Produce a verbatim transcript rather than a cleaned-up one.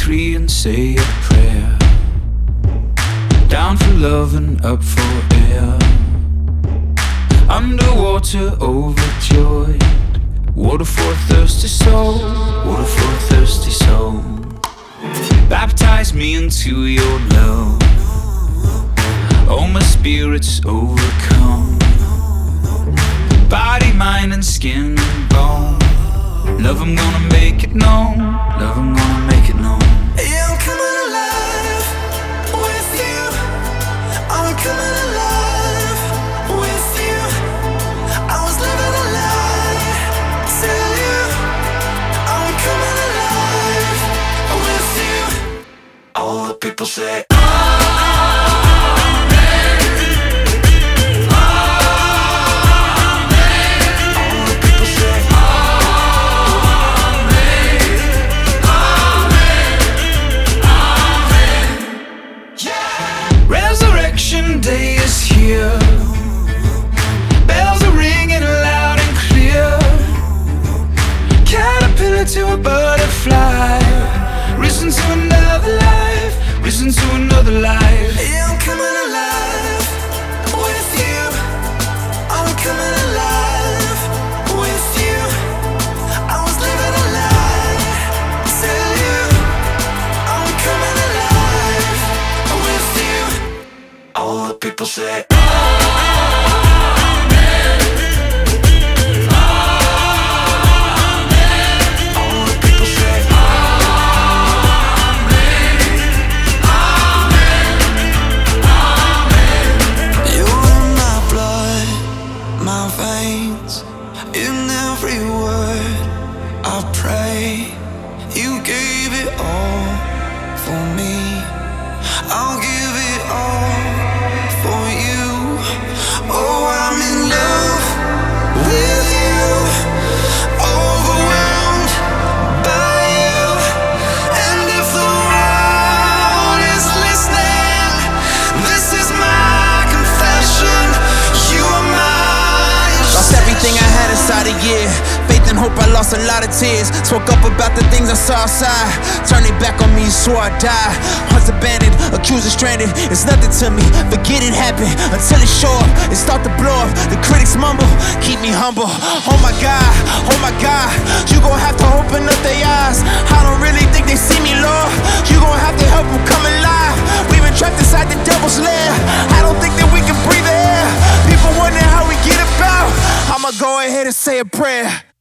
three and say a prayer. Down for love and up for air. Underwater, overjoyed. Water for a thirsty soul. Water for a thirsty soul. Baptize me into your love. Oh, my spirit's overcome. Body, mind, and skin and bone. Love, I'm gonna make it known. Love, I'm gonna make it known. Yeah, I'm coming alive with you. I'm coming alive with you. I was living a lie till you. I'm coming alive with you. All the people say Resurrection day is here. Bells are ringing loud and clear. Caterpillar to a butterfly. Risen to another life. Risen to another life. yeah, I'm coming alive with you. I'm coming alive with you. I was living a lie till you. I'm coming alive with you. All the people say in every word I pray. You gave it all for me. I'll give it all for you. Oh, I'm in love with you. Overwhelmed by you. And if the world is listening, this is my confession. You are mine. Lost everything I had inside a year. Faith and hope, I lost a lot of tears. Spoke up about the things I saw outside. Turned it back on me, swore I'd die. Hearts abandoned, accused and stranded. It's nothing to me, forget it happened. Until it show up, it start to blow up. The critics mumble, keep me humble. Oh my God, oh my God. You gon' have to open up their eyes. I don't really think they see me, Lord. You gon' have to help them come alive. We've been trapped inside the devil's lair. I don't think that we can breathe the air. People wonder how we get about. I'ma go ahead and say a prayer.